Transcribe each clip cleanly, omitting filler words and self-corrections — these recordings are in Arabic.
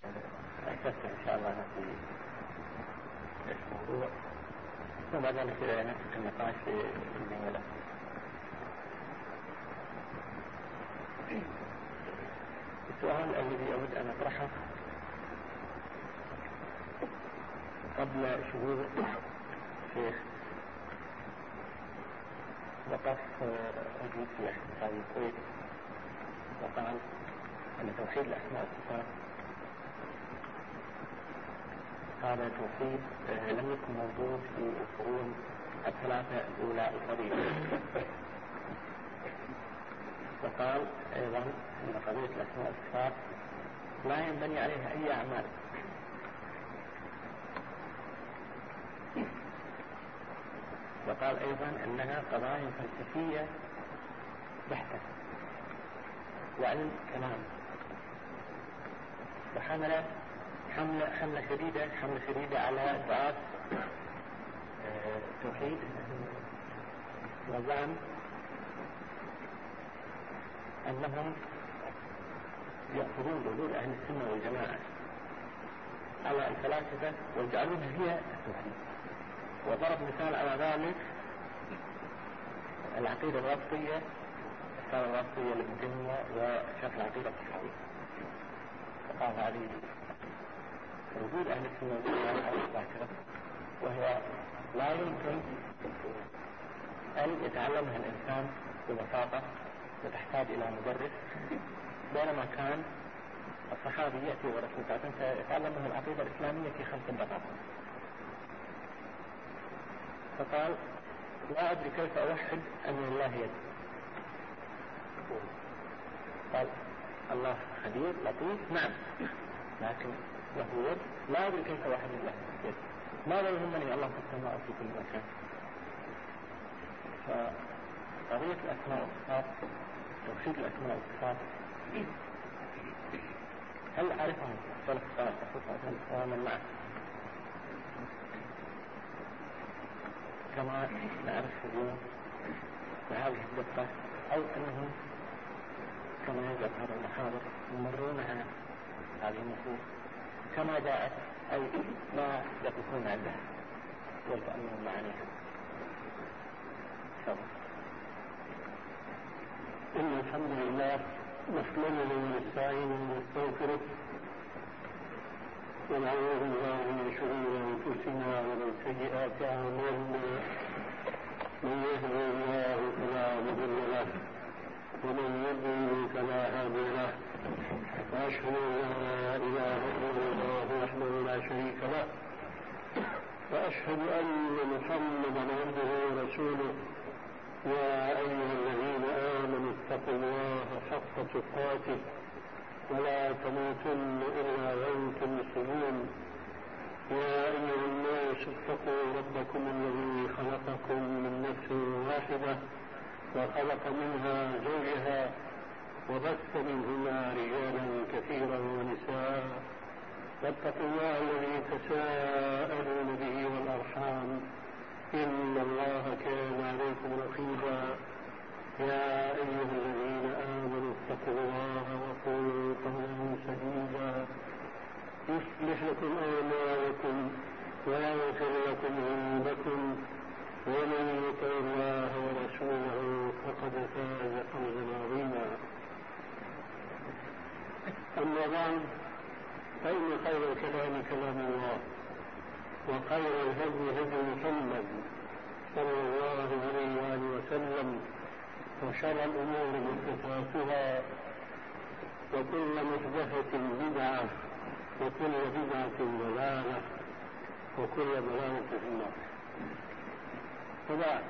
أكثر إن شاء الله في الموضوع، ثم ذلك نفتح النقاش في الزملاء. السؤال الذي أود أن أطرحه قبل شهور شيخ وقف رجل في احتفال الكويت وقال أن توحيد الأسماء والصفات هذا توحيد لم يكن موجود في القرون الثلاثة الأولى القديمة. وقال أيضا أن قضية الأسماء والصفات لا ينبني عليها أي أعمال، وقال أيضا أنها قضايا فلسفية بحتة وعلم كلام، وحمل حملة شديدة على دعاة التوحيد، وزعم أنهم يأخذون ردود أهل السنة والجماعة على الفلاسفة ويجعلونها هي التوحيد. وضرب مثال على ذلك العقيدة الواسطية، الرسالة الواسطية لابن تيمية وشرح العقيدة الطحاوية، فقال هذه ردود أهل السنة والجماعة على الظاهرة، وهي لا يمكن أن يتعلمها الإنسان ببساطة وتحتاج إلى مدرس، بينما كان الصحابي يأتي ورسول الله فيتعلمه العقيدة الإسلامية في 5 دقائق. فقال لا أدري كيف أوحد أن لله يد. قال الله خبير لطيف نعم، لكن له يد، لا أدري كيف أوحد الله يد. ماذا يهمني الله في السماء في كل مكان؟ فقضية الأسماء والصفات، توحيد الأسماء والصفات، هل أعرفهم السلف الصالح ومن معه كما نعرف اليوم بهذه الدقة، أو أنهم كما يجب هذا المحاضر يمرونها هذه النصوص كما جاءت، أي ما يقفون عندها ويتأملون معانيها؟ إن الحمد لله نحمده ونستعينه ونستغفره ونعوذ بالله من شرور أنفسنا ومن سيئات أعمالنا، من يهده الله فلا مضل له ومن يضلل فلا هادي له، وأشهد أن لا إله إلا الله وحده لا شريك له، وأشهد أن محمدا عبده ورسوله. يا أيها الذين آمنوا اتقوا الله حق تقاته ولا تموتن إلا وأنتم مسلمون. يا أيها الناس اتقوا ربكم الذي خلقكم من نفس واحدة وخلق منها زوجها وبث منهما رجالا كثيرا ونساء، واتقوا الله الذي تساءلون به والأرحام إن الله كان عليكم رقيبا. يا أيها الذين آمنوا اتقوا الله وقولوا قولا سديدا يصلح لكم أعمالكم ويغفر لكم ذنوبكم، ومن يطع الله ورسوله فقد فاز فوزا عظيما. أما بعد، فإن خير الكلام كلام الله، وخير الهدي هدي محمد صلى الله عليه وآله وسلم، وشر الأمور محدثاتها، وكل محدثة بدعة، وكل بدعة ضلالة، وكل ضلالة في النار. وبعد،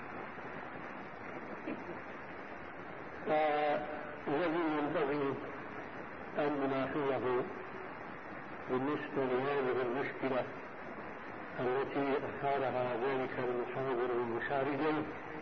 فالذي ينبغي أن نلاحظه بالنسبة لهذه المشكلة التي أثارها ذلك المحاضر المشاركة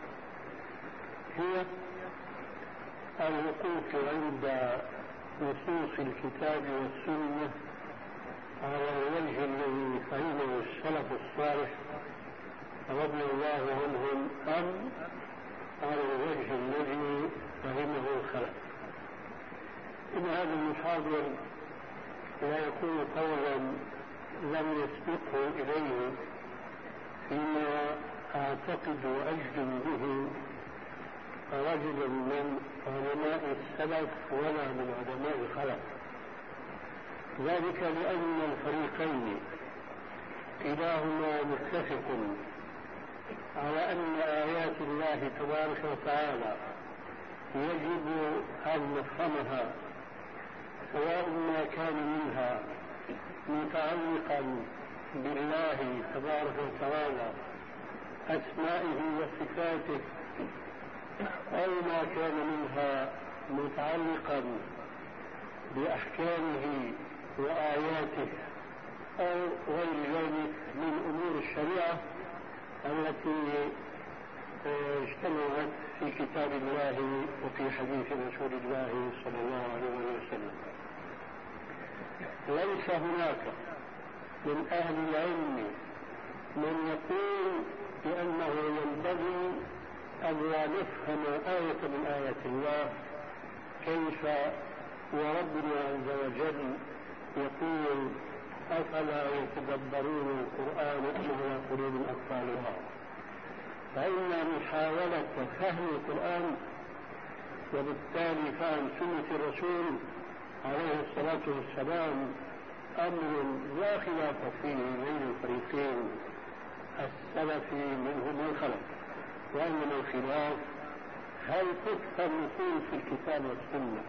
هي الوقوف عند نصوص الكتاب والسنة على الوجه الذي فهمه السلف الصالح رضي الله عنهم، أم على الوجه الذي فهمه الخلف. إن هذا المحاضر لا يكون قولا لم يسبقه إليه فيما أعتقد وأجزم به رجل من علماء السلف ولا من علماء الخلف، ذلك لأن الفريقين كلاهما متفق على أن آيات الله تبارك وتعالى يجب أن نفهمها، سواء ما كان منها متعلقا بالله تبارك وتعالى أسمائه وصفاته، أو ما كان منها متعلقا بأحكامه وآياته أو غير ذلك من أمور الشريعة التي اجتمعت في كتاب الله وفي حديث رسول الله صلى الله عليه وسلم. ليس هناك من أهل العلم من يقول بأنه ينبغي أن لا نفهم آية من آيات الله، كيف وربنا عز وجل يقول أفلا يتدبرون القرآن أم على قلوب أقفالها. فإن محاولة فهم القرآن وبالتالي فهم سنة الرسول عليه الصلاة والسلام أمر لا خلاف فيه بين الفريقين السلفي منهم والخلف، وإنما الخلاف هل تفهم النصوص في الكتاب والسنة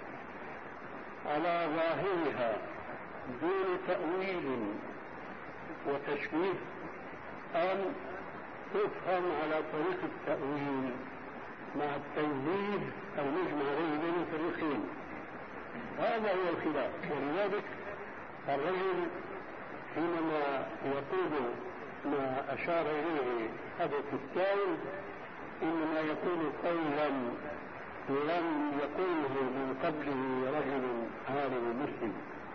على ظاهرها دون تأويل وتشبيه، أم تفهم على طريق التأويل مع التنزيه المجمع عليه بين الفريقين. هذا هو الخلاف. ولذلك الرجل حينما يقول ما أشار إليه هذا الكتاب إنما يقول قولا لم يقوله من قبله رجل عالم مسلم،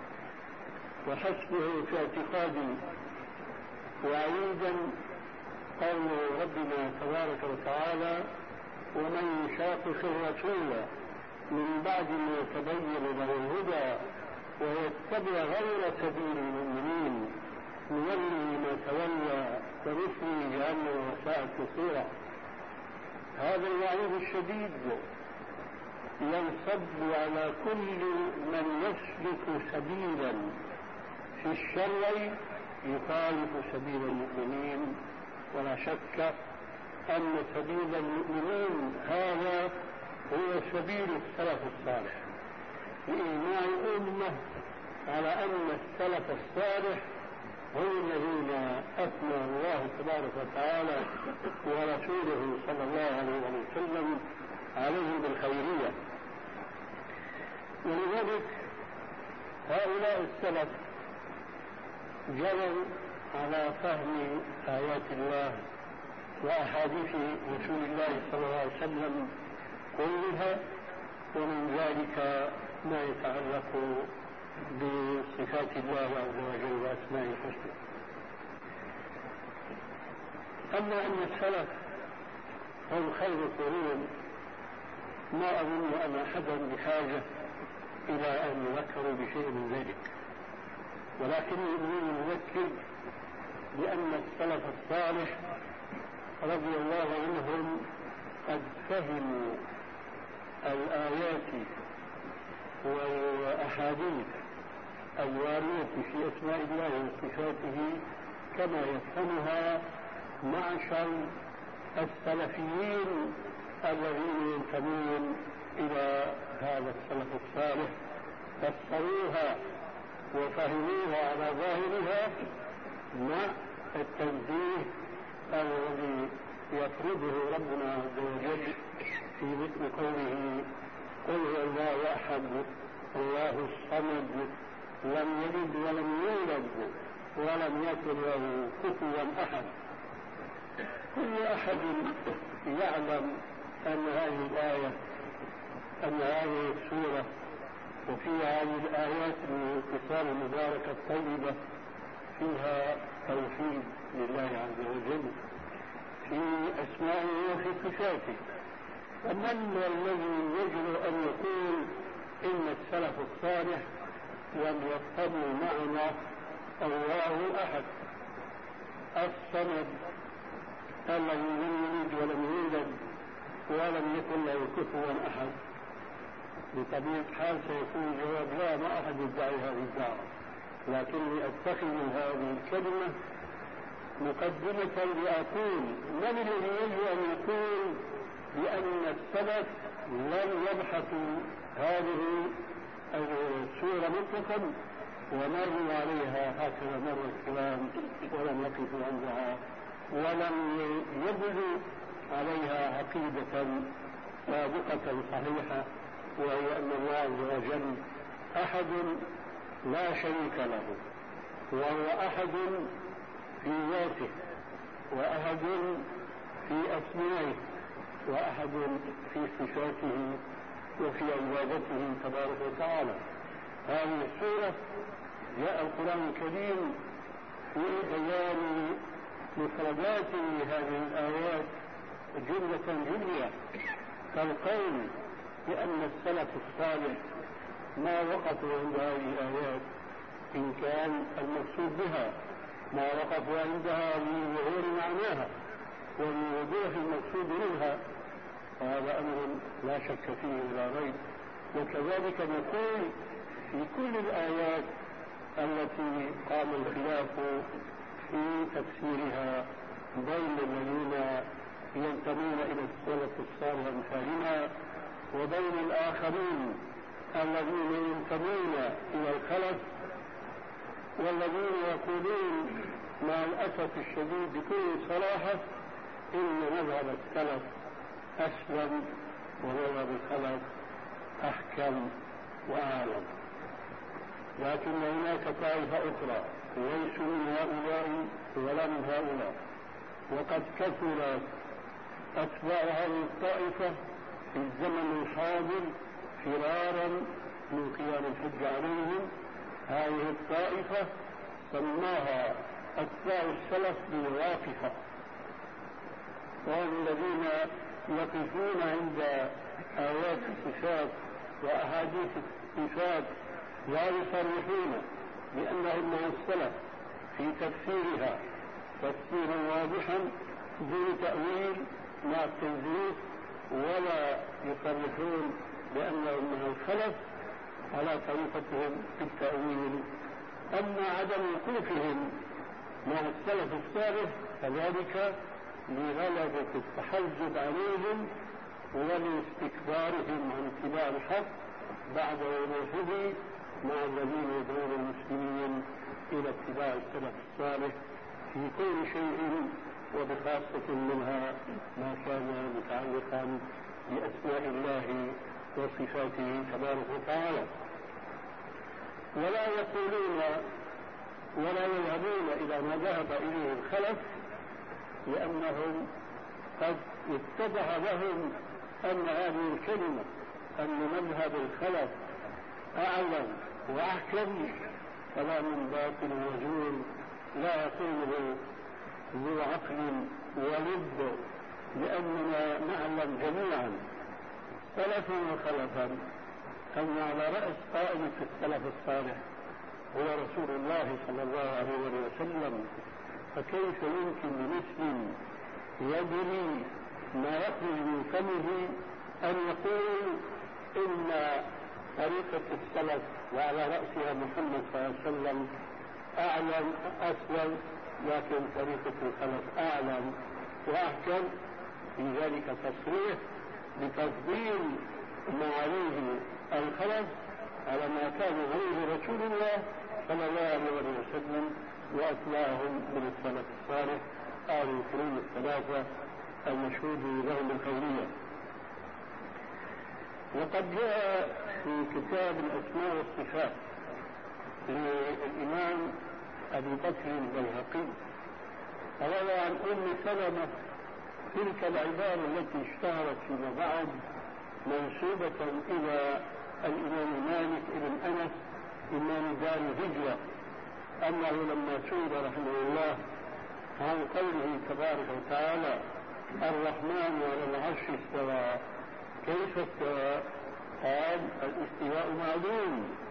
وحسبه في اعتقادي وعيدا قول ربنا تبارك وتعالى ومن يشاقق الرسول من بعد ما تبين له الهدى ويتبع غير سبيل المؤمنين نولي ما تولى ونصلي جهنم وساءت مصيرا. هذا الوعيد الشديد ينصب على كل من يسلك سبيلا في الشر يخالف سبيل المؤمنين، ولا شك أن سبيل المؤمنين هذا هو سبيل السلف الصالح، لإجماع الأمة على أن السلف الصالح هم الذين أثنى الله تبارك وتعالى ورسوله صلى الله عليه وسلم عليهم بالخيرية. ولذلك هؤلاء السلف جروا على فهم آيات الله وأحاديث رسول الله صلى الله عليه وسلم كلها، ومن ذلك ما يتعلق بصفات الله عز وجل وأسماء الحسنى. أما أن السلف هم خير القرون ما أظن أن أحدا بحاجة إلى أن يذكروا بشيء من ذلك، ولكني أريد أن أذكر بأن السلف الصالح رضي الله عنهم قد فهموا الآيات والأحاديث الواردة في أسماء الله وصفاته كما يفهمها معشر السلفيين الذين ينتمون إلى هذا السلف الصالح، فسروها وفهموها على ظاهرها مع التنزيه الذي يفرضه ربنا عز وجل في مثل قوله قل هو الله أحد الله الصمد لم يلد ولم يولد ولم يكن له كفوا أحد. كل أحد يعلم أن هذه الآية أن هذه السورة وفي هذه الآيات من الاتصال المباركة الطيبة فيها توحيد لله عز وجل في أسمائه وفي صفاته. ومن الذي يجب أن يقول إن السلف الصالح لم يفهموا معنى الله أحد، الصمد الذي لم يلد ولم يولد ولم يكن له كفوا أحد. بطبيعة الحال سيكون الجواب لا، ما أحد يدعي هذه الدعوة، لكني أتخذ هذه الكلمة مقدمة لأقول من الذي يجب أن يقول بأن السلف لم يبحثوا هذه السورة مطلقا ومروا عليها هكذا مر الكلام ولم يقفوا عندها ولم يبذوا عليها عقيدة صادقة صحيحة، وهي أن الله عز وجل أحد لا شريك له، وهو أحد في ذاته، وأحد في أسمائه، وأحد في صفاته وفي عبادته تبارك وتعالى. هذه السورة جاء القرآن الكريم في بيان مفردات لهذه الآيات جملة جملة، كالقول بأن السلف الصالح ما وقفوا عند هذه الآيات إن كان المقصود بها ما وقفوا عندها لظهور معناها ولوضوح المقصود منها، وهذا أمر لا شك فيه ولا ريب. وكذلك نقول في كل الآيات التي قام الخلاف في تفسيرها بين الذين ينتمون إلى السلف الصالح أمثالنا وبين الآخرين الذين ينتمون إلى الخلف، والذين يقولون مع الأسف الشديد بكل صراحة إن مذهب السلف أسلم ومذهب الخلف أحكم وأعلم. لكن هناك طائفة أخرى ليسوا من هؤلاء ولا من هؤلاء، وقد كثرت أتباع هذه الطائفة في الزمن الحاضر فرارا من قيام الحج عليهم. هذه الطائفة سماها أتباع السلف بالواقفة، وهم الذين يقفون عند آيات الصفات وأحاديث الصفات لا يصرحون بأنهم مع السلف في تفسيرها تفسيرا واضحا دون تأويل مع التنزيل، ولا يصرحون بأنهم مع الخلف على طريقتهم في التأويل. أما عدم وقوفهم مع السلف الصالح فذلك لغلبة التحجب عليهم ولاستكبارهم عن اتباع الحق بعد وضوحه مع الذين يدعون المسلمين إلى اتباع السلف الصالح في كل شيء، وبخاصة منها ما كان متعلقا بأسماء الله وصفاته تبارك وتعالى. ولا يقولون ولا يذهبون إلى ما ذهب إليه الخلف، لأنهم قد اتضح لهم أن هذه الكلمة أن مذهب الخلف أعلم وأحكم كلام باطل وزور لا يقوله ذو عقل ولد، لأننا نعلم جميعا سلفا وخلفا أن على رأس قائمة السلف الصالح هو رسول الله صلى الله عليه وسلم، فكيف يمكن لمسلم يدري ما يخرج من فمه أن يقول إن طريقة السلف وعلى رأسها محمد صلى الله عليه وسلم أعلم أسلم، لكن طريقة الخلف أعلم وأحكم؟ في ذلك تصريح بتفضيل ما عليه الخلف على ما كان عليه رسول الله صلى الله عليه وسلم وأتباعهم من السلف الصالح آل القرون الثلاثة المشهود لهم الخيرية. وقد جاء في كتاب الأسماء والصفات للإمام أبي بكر البيهقي روى عن أم سلمة تلك العبارة التي اشتهرت فيما بعد منسوبة إلى الإمام مالك بن أنس إمام دار الهجرة، أنه لما سئل رحمه الله عن قوله تبارك وتعالى الرحمن على العرش استوى كيف استوى؟ قال الاستواء معلوم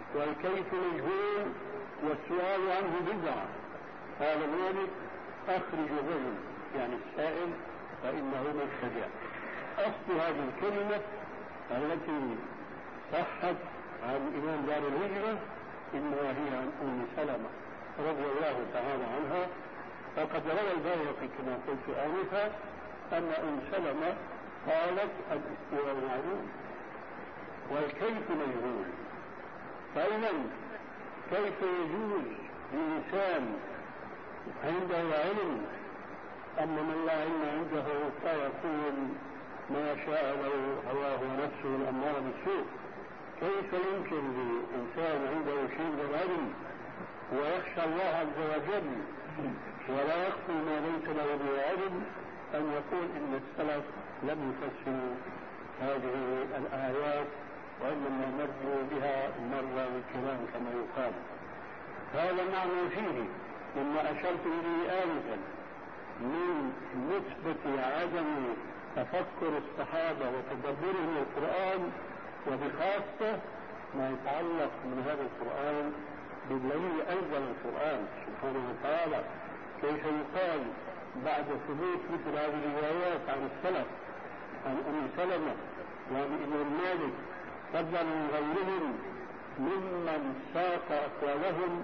والكيف مجهول والسؤال عنه بدعة. قال مالك أخرج الرجل يعني السائل فإنه مبتدع. أصل هذه الكلمة التي صحت عن إمام دار الهجرة إنما هي عن أم سلمة رضي الله تعالى عنها. فقد روى البيهقي كما قلت آنفا أن أم سلمة قالت الاستواء معلوم والكيف مجهول. فإذا كيف يجوز لإنسان عنده علم أما من لا علم عنده فيقول ما شاء له هواه ونفسه الأمارة بالسوء؟ كيف يمكن لإنسان عنده شيء من العلم ويخشى الله عز وجل ولا يخفي ما ليس له به علم أن يقول إن السلف لم يفسروا هذه الآيات وإنما مروا بها مرة الكلام كما يقال؟ هذا معنى فيه مما أشرت إليه آنفا من نسبة عدم تفكر الصحابة وتدبرهم القرآن، وبخاصة ما يتعلق من هذا القرآن بالذي أنزل القرآن سبحانه وتعالى. كيف يقال بعد ثبوت مثل هذه الروايات عن السلف عن أم سلمة وعن الإمام مالك فضلا من غيرهم ممن ساق أقوالهم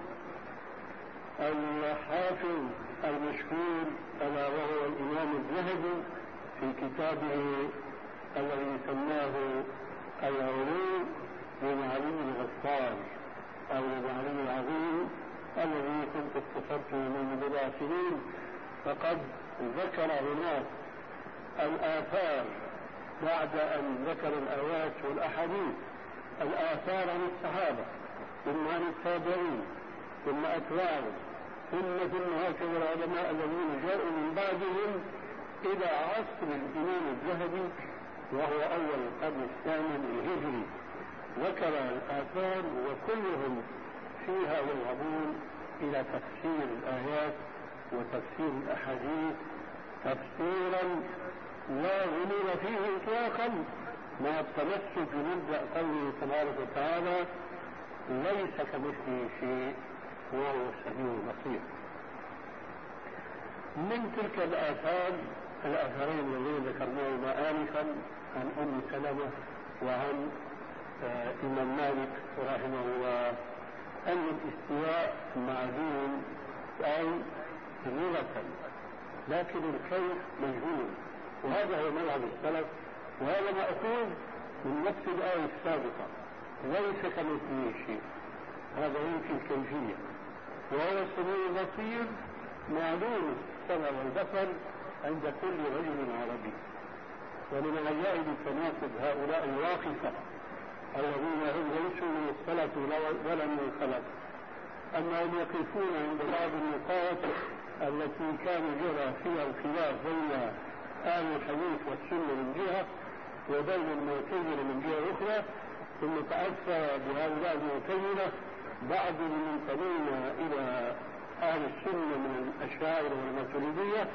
الحافظ المشهور ألا وهو الإمام الذهبي في كتابه الذي سماه العلوم لمعالم الغفار أو لمعالم العظيم الذي كنت اختصرته من بضع سنين. فقد ذكر هناك الآثار بعد أن ذكر الآيات والأحاديث، الآثار عن الصحابة ثم عن التابعين ثم أتباعهم ثم هكذا العلماء الذين جاءوا من بعدهم إلى عصر الإمام الذهبي وهو أول القرن الثامن الهجري. ذكر الآثار وكلهم فيها يذهبون إلى تفسير الآيات وتفسير الأحاديث تفسيرا لا غلو فيه إطلاقا مع التمسك بمبدأ قوله تبارك وتعالى ليس كمثله شيء وهو السميع البصير. من تلك الآثارين الذين ذكرناهما آنفا عن أم سلمة وعن إمام مالك رحمه الله أن الاستواء معلوم أي لغة، لكن الكيف مجهول، وهذا هو مذهب السلف وهذا مأخوذ من نفس الآية السابقة ليس كمثله شيء. هذا ينفي الكيفية وهو السميع البصير معلوم السمع والبصر عند كل رجل عربي. ومن العجائب تناقض هؤلاء الواقفة الذين هم ليسوا من السلف ولا من الخلف أنهم يقفون عند بعض النقاط التي كان جرى فيها الخلاف بين أهل الحديث والسنة من جهة وبين المعتزلة من جهة أخرى، ثم تأثر بهؤلاء المعتزلة بعض المنتمين إلى أهل السنة من الأشاعرة والماتريدية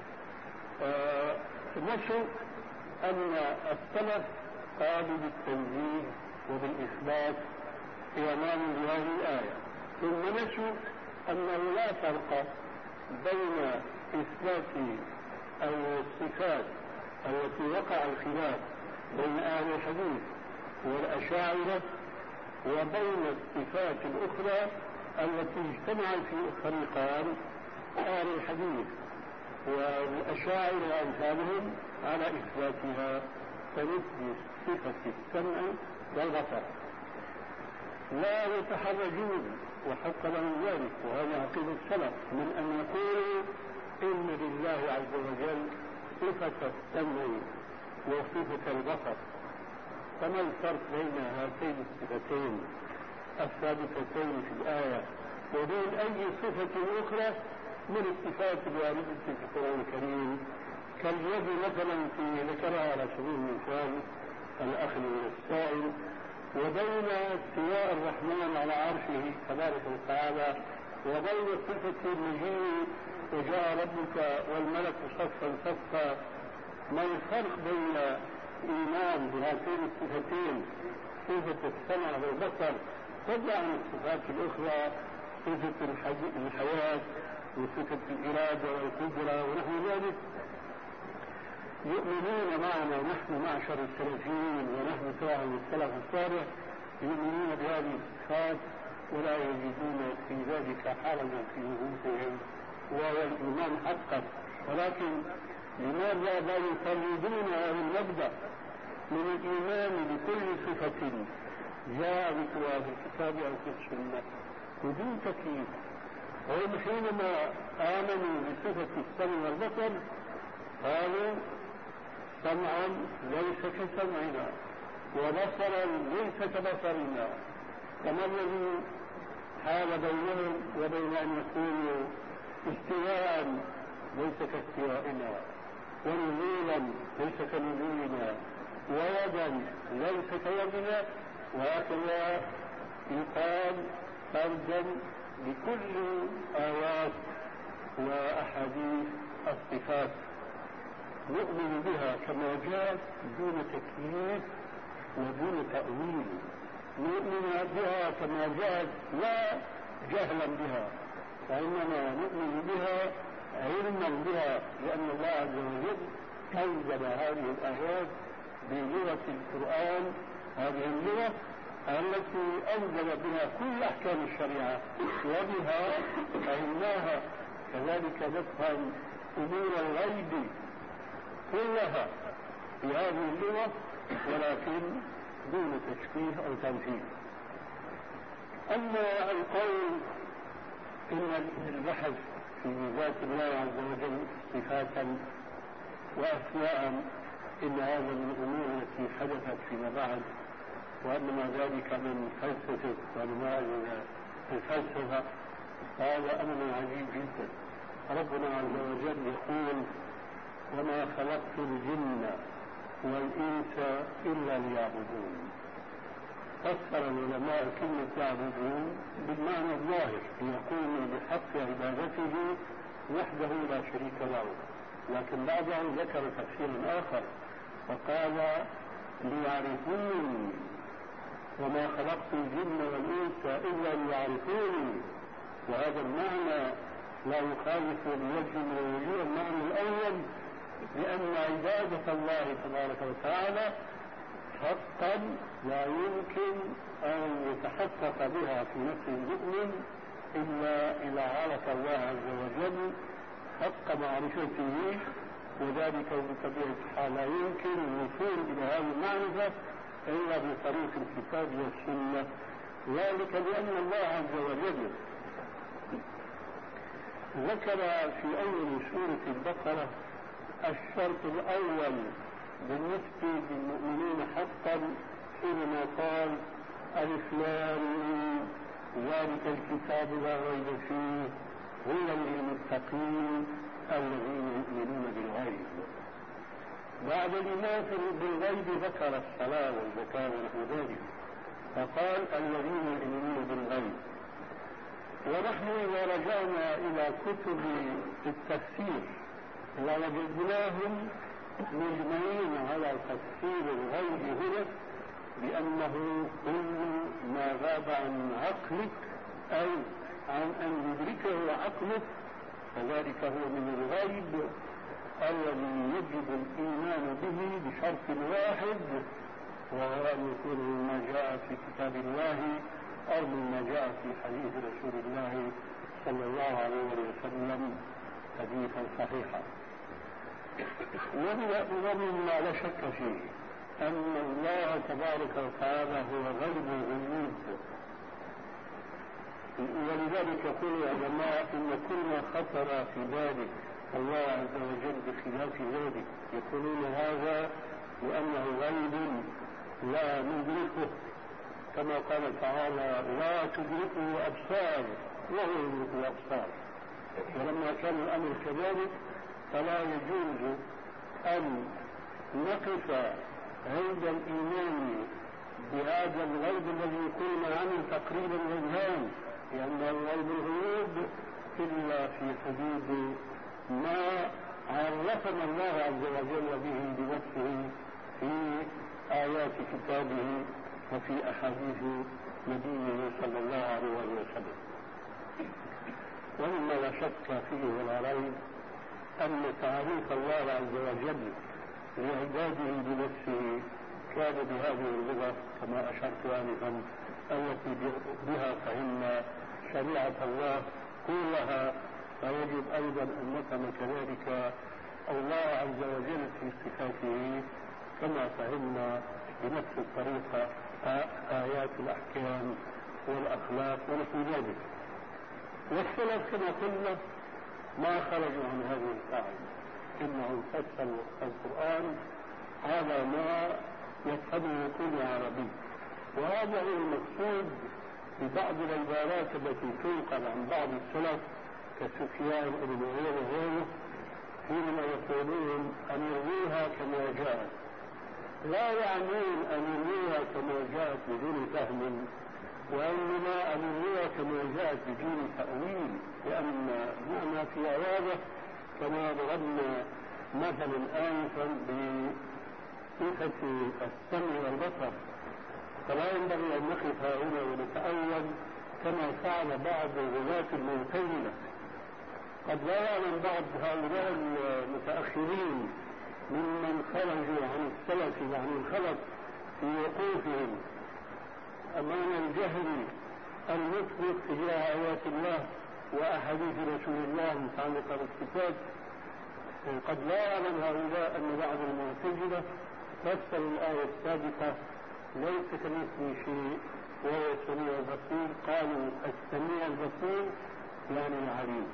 نسوا أن السلف قالوا بالتنزيه وبالإثبات إيمانا بهذه الآية، ثم نسوا أنه لا فرق بين إثبات الصفات التي وقع الخلاف بين أهل الحديث والأشاعرة وبين الصفات الأخرى التي اجتمع في فريقان أهل الحديث والأشاعرة وأمثالهم على إثباتها كمثل صفة السمع والبصر. لا يتحرجون وحق لهم ذلك، وهذا عقيدة السلف من أن يقولوا إن لله عز وجل صفة السمع وصفة البصر. فما الفرق بين هاتين الصفتين الثابتتين في الآية وبين أي صفة أخرى من الصفات الواردة في القرآن الكريم كاليد مثلا في ذكرها على سبيل المثال الأخذ والسائل، وبين استواء الرحمن على عرشه تبارك وتعالى، وبين صفة المجيء وجاء ربك والملك صفا صفا. ما الفرق بين الإيمان بهاتين الصفتين صفة السمع والبصر فضلا عن الصفات الأخرى، صفة الحياة وصفة الإرادة والقدرة ونحو ذلك، يؤمنون معنا نحن معشر السلفيين ونحن تبعهم السلف الصالح، يؤمنون بهذه الصفات ولا يجدون في ذلك حرجا في نفوسهم، وهو الإيمان حقا. ولكن لماذا لا يفردون هذا المبدأ من الإيمان بكل صفة جاء ذكرها في الكتاب أو في السنة بدون تكييف؟ هم حينما آمنوا بصفة السمع والبصر قالوا سمعا ليس كسمعنا وبصرا ليس كبصرنا، فما الذي حال بينهم وبين أن يقولوا استواء ليس كاستوائنا ونزولا ليس كنزولنا ويدا ليس كيدنا؟ وهكذا يقال فردا لكل آيات وأحاديث الصفات، نؤمن بها كما جاءت دون تكييف ودون تأويل، نؤمن بها كما جاءت لا جهلا بها، وإنما نؤمن بها علما بها، لأن الله عز وجل أنزل هذه الآيات بلغة القرآن، هذه اللغة التي أنزل بها كل أحكام الشريعة وبها فهمناها. كذلك نفهم أمور الغيب كلها بهذه اللغة ولكن دون تشبيه أو تمثيل. أما القول إن البحث في ذات الله عز وجل صفاتا وأسماء إن هذا من الأمور التي حدثت فيما بعد، وأنما ذلك من فلسفة علماء الفلسفة، هذا أمر عجيب جدا. ربنا عز وجل يقول وما خلقت الجن والإنس إلا ليعبدون. فسر العلماء كلمة يعبدون بالمعنى الظاهر، يقوموا بحق عبادته وحده لا شريك له، لكن بعضهم ذكر تفسيرا آخر فقال ليعرفوني وما خلقت الجن والإنس إلا ليعرفوني، وهذا المعنى لا يخالف بوجه من الوجوه المعنى الأول، لأن عبادة الله تبارك وتعالى حقا لا يمكن أن يتحقق بها في نفس المؤمن إلا إذا عرف الله عز وجل حق معرفته، وذلك بطبيعة الحال لا يمكن الوصول إلى هذه المعرفة إلا بطريق الكتاب والسنة، ذلك لأن الله عز وجل ذكر في أول سورة البقرة الشرط الأول بالنسبة للمؤمنين حقا حينما قال ألف لام ميم ذلك الكتاب لا ريب فيه هدى للمتقين الذين يؤمنون بالغيب. بعد الإيمان بالغيب ذكر الصلاة والزكاة ونحو ذلك، فقال الذين يؤمنون بالغيب. ونحن إذا رجعنا إلى كتب التفسير لوجدناهم مجمعين على تفسير الغيب هنا بأنه كل ما غاب عن عقلك أو عن أن يدركه عقلك فذلك هو من الغيب الذي يجب الإيمان به بشرط واحد، وهو أن يكون مما جاء في كتاب الله أو مما جاء في حديث رسول الله صلى الله عليه وسلم حديثا صحيحا. ومما لا شك فيه أن الله تبارك وتعالى هو غيب الغيوب، ولذلك يقول العلماء إن كل ما خطر في بالك الله عز وجل بخلاف ذلك يقولون هذا لأنه غيب لا ندركه، كما قال تعالى لا تدركه الأبصار وهو يدرك الأبصار. ولما كان الأمر كذلك فلا يجوز أن نقف عند الإيمان بهذا الغيب الذي يكون عنه تقريبا الإذهان، لأن الغيب الغيوب إلا في حدود ما عرفنا الله عز وجل به بنفسه في آيات كتابه وفي أحاديث نبيه صلى الله عليه وسلم. ومما لا شك فيه ولا ريب أن تعريف الله عز وجل لعباده بنفسه كان بهذه اللغة كما أشرت آنفا التي بها فهمنا شريعة الله كلها، فيجب أيضا أن نفهم كذلك الله عز وجل في صفاته كما فهمنا بنفس الطريقة آيات الأحكام والأخلاق ونحو ذلك. والسلف كما قلنا ما خرجوا عن هذه القاعدة، إنهم فسروا القرآن على ما يفهمه كل عربي، وهذا هو المقصود ببعض العبارات التي تنقل عن بعض السلف كسفيان بن عيينة وغيره حينما يقولون أن يرويها كما جاءت، لا يعنون أن يرويها كما جاءت بدون فهم، وإنما أن يرويها كما جاءت بدون تأويل، لأن معنى في واضح كما ضربنا مثلا آنفا بصفة السمع والبصر، فلا ينبغي أن نقف هنا ونتأول كما فعل بعض غلاة المعتزلة. قد لا يعلم بعض هؤلاء المتأخرين ممن خرجوا عن السلف وعن الخلف في وقوفهم أمام الجهل المطلق تجاه آيات الله وأحاديث رسول الله متعلقة بالصفات. قد لا يعلم هؤلاء أن بعض المعتزلة فسر الآية السابقة ليس كمثله شيء وهو السميع البصير، قالوا السميع البصير يعني العليم.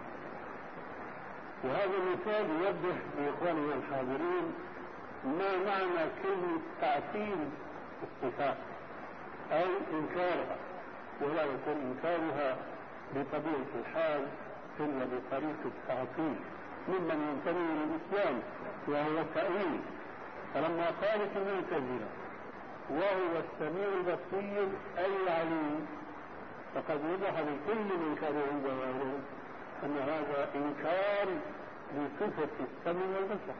وهذا المثال يوضح لإخواننا الحاضرين ما معنى كلمة تعطيل الصفات أو إنكارها، ولا يكون إنكارها بطبيعة الحال إلا بطريقة التعطيل ممن ينتمي للإسلام وهو التأويل. فلما قالت المعتزلة وهو السميع البصير أي العليم، فقد وضح لكل من كان عنده علم أن هذا إنكار لصفة السمع والبصر.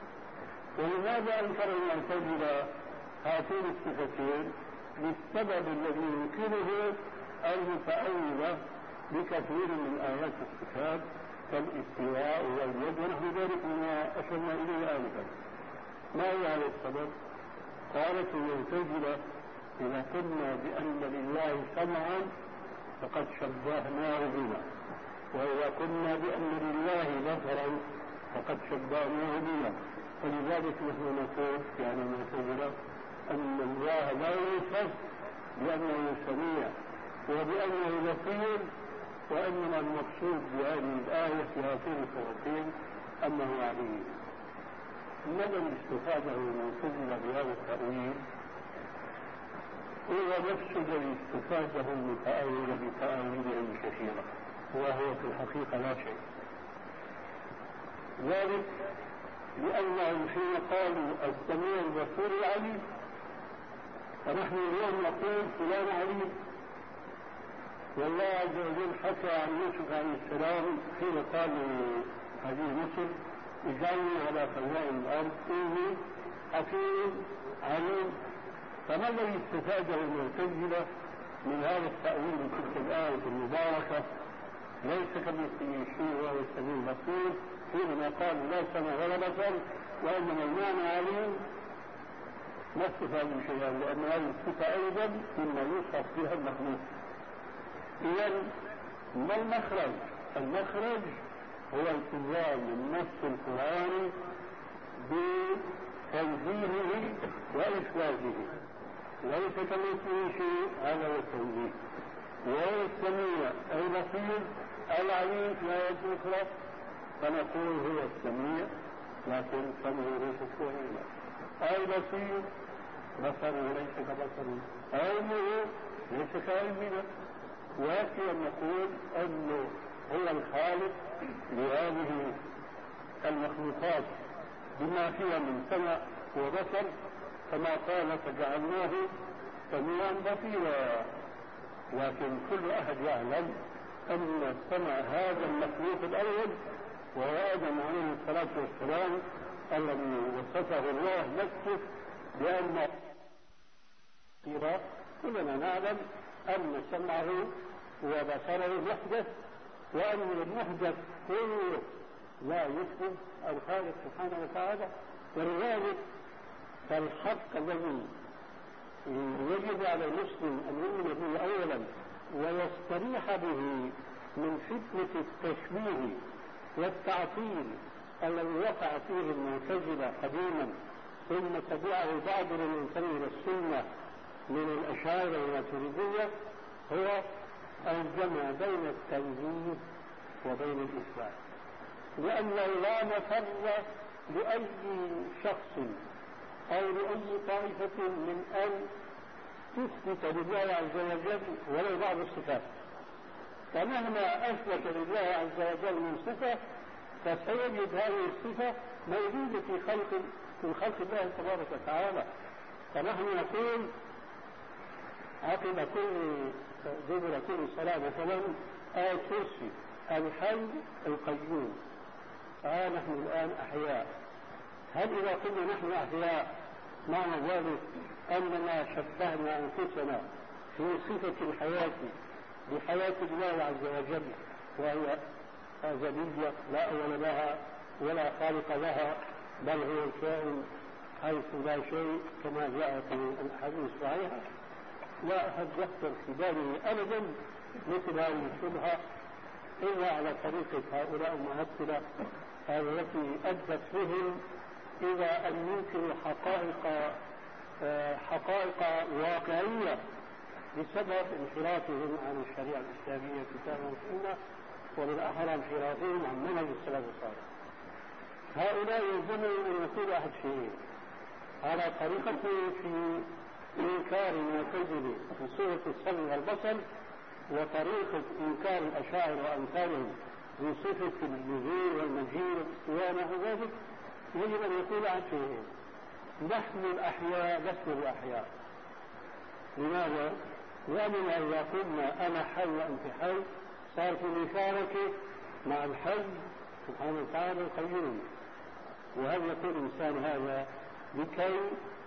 ولماذا أنكر المعتزلة هاتين الصفتين؟ للسبب الذي يمكنه المتأولة بكثير من آيات الصفات كالاستواء واليد ونحو ذلك مما أشرنا إليه آنفا. ما هو هذا السبب؟ قالت المعتزلة إذا قلنا بأن لله سمعا فقد شبهناه بنا، وإذا قلنا بأن لله بصرا فقد شبهناه بنا، ولذلك نحن نقول يعني المعتزلة أن الله لا يوصف بأنه سميع وبأنه بصير، وإنما المقصود بهذه الآية في هاتين الصورتين أنه عليم. الذي استفاده المعتزلة بهذا التأويل هو نفس الذي استفاده المتأول بتأويله كثيرا، وهو في الحقيقة لا شيء. ذلك لأنهم حين قالوا السميع البصير العليم، فنحن اليوم نقول فلان عليم. والله عز وجل حكى عن يوسف عليه السلام حين قال هذه مصر اجعلني على خزائن الأرض إني حكيم عليم. فما الذي استفاده المعتزلة من هذا التأويل من تلك الآية المباركة ليس كمثله شيء وهو السميع البصير حينما قال لا سمع ولا بصر وإنما المعنى عليم؟ ما استفادوا شيئا، لأن هذه الصفة أيضا مما يوصف بها المخلوق. إذا ما المخرج؟ المخرج هو التزام النص القرآني بتنزيهه وإثباته، ليس كمثله شيء، هذا هو التنزيه. وهو السميع البصير العليم في آية أخرى، فنقول هو السميع لكن سمعه ليس كعلمه، البصير بصره ليس كبصره، علمه ليس كعلمنا. ويكفي أن نقول أنه هو الخالق لهذه المخلوقات بما فيها من سمع وبصر، كما قال فجعلناه سميعا بصيرا. لكن كل أحد يعلم أن سمع هذا المخلوق الأول وهو آدم عليه الصلاة والسلام الذي وصفه الله نفسه بأن كلنا نعلم أن سمعه وبصره محدث، وأن المحدث كله لا يثبت الخالق سبحانه وتعالى. ولذلك فالحق الذي يجب على المسلم أن يؤمن به أولا ويستريح به من فتنة التشبيه والتعطيل الذي وقع فيه المعتزلة قديما، ثم تبعه بعض من ينتمي إلى السنة من الأشاعرة والماتريدية، هو الجمع بين التنزيه وبين الإثبات، لأنه لا مفر لأي شخص أو لأي طائفة من أن تثبت لله عز وجل ولو بعض الصفات، فمهما أثبت لله عز وجل من صفة فسيجد هذه الصفة موجودة في خلق الله تبارك وتعالى. فنحن نقول عقب دبر كل صلاة مثلا آية كرسي الحي القيوم، نحن الآن أحياء. هل إذا قلنا نحن أحياء معنى ذلك أننا شبهنا أنفسنا في صفة الحياة بحياة الله عز وجل وهي أزلية لا أول لها ولا خالق لها، بل هو الكائن حيث لا شيء كما جاء في الحديث الصحيحة؟ لا أحد يخطر في باله أبدا مثل هذه الشبهة إلا على طريقة هؤلاء المعطلة التي أدت بهم إلى أن ينكروا حقائق واقعية بسبب انحرافهم عن الشريعة الإسلامية كتابا وسنة، وبالأحرى انحرافهم عن منهج السلف الصالح. هؤلاء يلزمهم أن يقول أحد شيئين على طريقته في إنكار المعتزلة في صورة السمع والبصر، وطريقة إنكار الأشاعرة وأمثالهم بصفة النزول والمجيء والاستواء ونحو ذلك. يجب أن يقول أحد شيئين: نحن الأحياء لسنا بأحياء. لماذا؟ لأننا إذا قلنا أنا حي وأنت حي صار في مشاركة مع الحي سبحانه وتعالى القيوم. وهل يقول الإنسان هذا لكي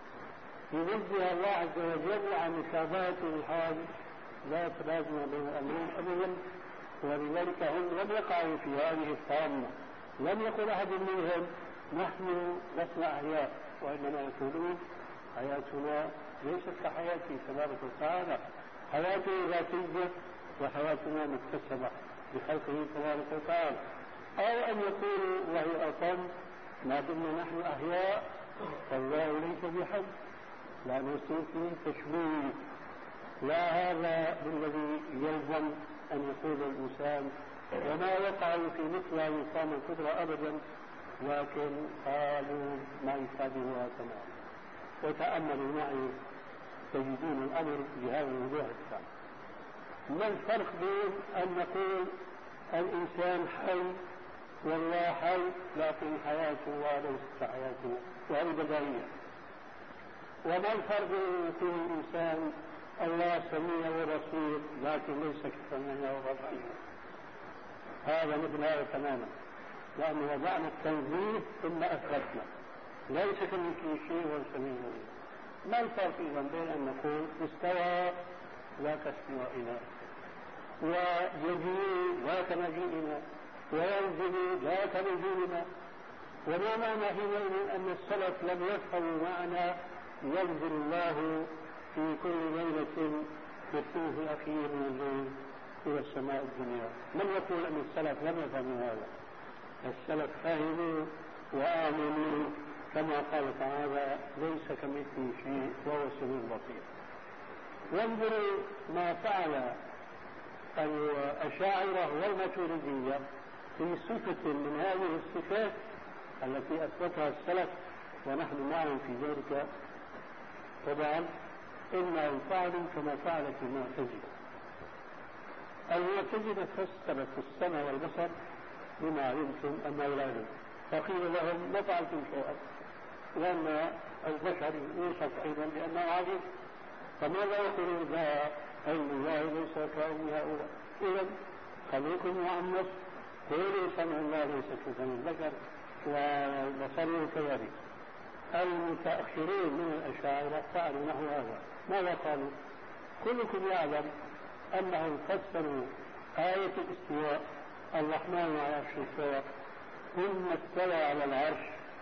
ينزه الله عز وجل عن مشابهة الحال؟ لا تلازم بين الأمرين أبدا. ولذلك هم لم يقعوا في هذه الطامة. لم يقل أحد منهم نحن لسنا أحياء، وإنما يقولون حياتنا ليست كحياته تبارك وتعالى، حياته ذاتية وحياتنا مكتسبة بخلقه تبارك وتعالى. أو أن يقولوا وهي أصم: ما دمنا نحن أحياء فالله ليس بحي، لا نصير فيه تشبيه. لا هذا بالذي يلزم أن يقول الإنسان، وما يقع في مثل هذه الطامة الكبرى أبدا، لكن قالوا ما يشابهها تماما. وتأملوا معي تجدون الأمر بهذا الوضوح التام. ما الفرق بين أن نقول الإنسان حي والله حي لكن حياته الله ليست كحياتنا وهي بدائية؟ وما الفرق بين أن يقول الإنسان الله سميع وبصير لكن ليس كسميع وبصير؟ هذا مثل هذا تماما، لأن وضعنا التنزيه ثم أثبتنا ليس كمثله شيء والسميع البصير. ما الفرق إذا بين أن نقول استوى لا كاستوائنا، ويجيء لا كمجيئنا، وينزل لا كنزولنا؟ وما معنى حينئذ أن السلف لم يفهموا معنى ينزل الله في كل ليلة في الثلث الأخير من الليل إلى السماء الدنيا؟ من يقول أن السلف لم يفهموا هذا؟ السلف فهموا وآمنوا كما قال تعالى: ليس كمثله شيء وهو السميع البصير. وانظروا ما فعل الأشاعرة والماتريدية في صفة من هذه الصفات التي أثبتها السلف ونحن معهم في ذلك. طبعا إنهم فعلوا كما فعلت المعتزلة. المعتزلة فسرت السمع والبصر بما علمتم أنه لا يوجد، فقيل لهم ما فعلتم شيئا، لأن البشر يوصف أيضا بأنه عاجز، فماذا يقولون؟ لا، علم الله ليس كعلم هؤلاء. إذا خليكم معنص، قولوا سمع الله ليس كسمع البشر وبصره كذلك. المتأخرين من الأشاعرة فعلوا نحو هذا. ماذا قالوا؟ كلكم يعلم أنهم فسروا آية الاستواء الرحمن على العرش استوى ثم استوى على العرش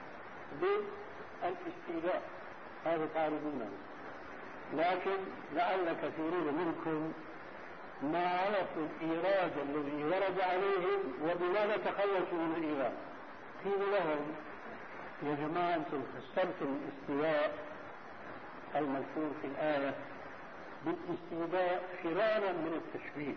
بالاستيلاء، هذا تعرفونه. لكن لعل كثيرين منكم ما عرفوا الإيراد الذي ورد عليهم وبماذا تخلصوا من الإيراد. قيل لهم يا جماعة أنتم فسرتم الاستواء المذكور في الآية بالاستيلاء فرارا من التشبيه،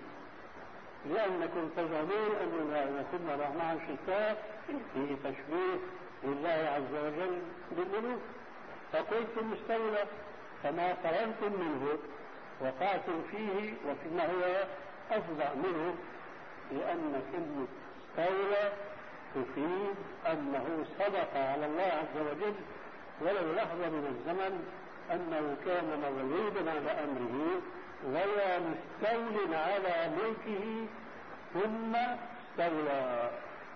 لأنكم تزعمون أننا كنا مع الشتاء في تشبيه لله عز وجل بالملوك، فقلتم استولى فما قرنتم منه وقعتم فيه، وفيما هو أفظع منه، لأن كلمة استولى تفيد أنه صدق على الله عز وجل ولو لحظة من الزمن أنه كان مغلوبا على أمره ولا مستول على ملكه ثم استولى.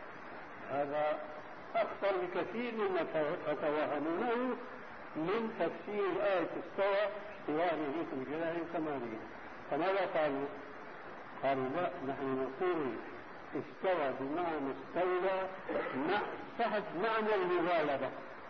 هذا أخطر بكثير مما تتوهمونه من تفسير آية استوى استواء في الجلال كماله. فماذا قالوا؟ قالوا لا، نحن نقول استوى بمعنى استولى مع صحب معنى المغالبة،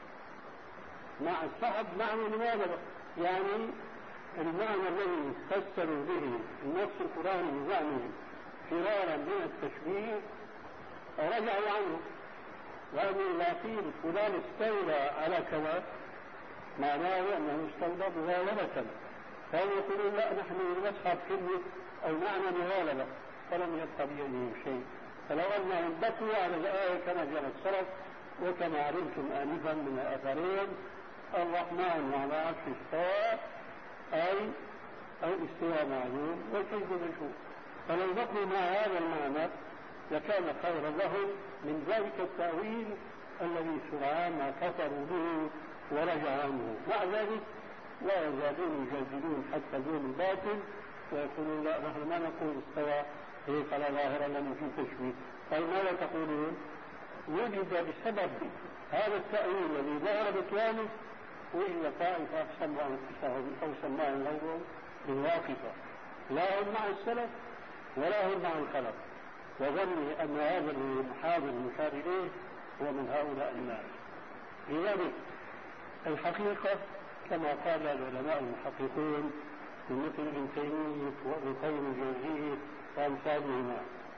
مع صحب معنى المغالبة، يعني المعنى الذي فسروا به النص القرآني بزعمه فرارا من التشبيه رجعوا عنه، وأن لا قيل فلان استولى على كذا معناه أنه استولى مغالبة، فهم يقولون لا، نحن نسحب كلمة أو معنى مغالبة، فلم يبقى بيدهم شيء. فلو أنهم بقوا على الآية كما جرى السلف وكما علمتم آنفا من الأثرين الرحمن على عرش استوى أي الاستواء معلوم والكيف مجهول، فلو بقوا مع هذا المعنى لكان خيرا لهم من ذلك التأويل الذي سرعان ما كفروا به ورجع عنه. مع ذلك لا يزالون يجادلون حتى اليوم الباطل ويقولون لا، نحن ما نقول استوى هيك على ظاهر لم في تشبيه. طيب ماذا تقولون؟ وجد بسبب هذا التأويل الذي ظهر بكيانه وإلا طائفة سمعوا انفسهم أو سماهم غيرهم بالواقفة، لا هم مع السلف ولا هم مع الخلف، وظني أن هذا المحاذر المشار إليه هو من هؤلاء الناس. لذلك الحقيقة كما قال العلماء المحققون مثل ابن تيمية وابن القيم الجوزية وأمثالهما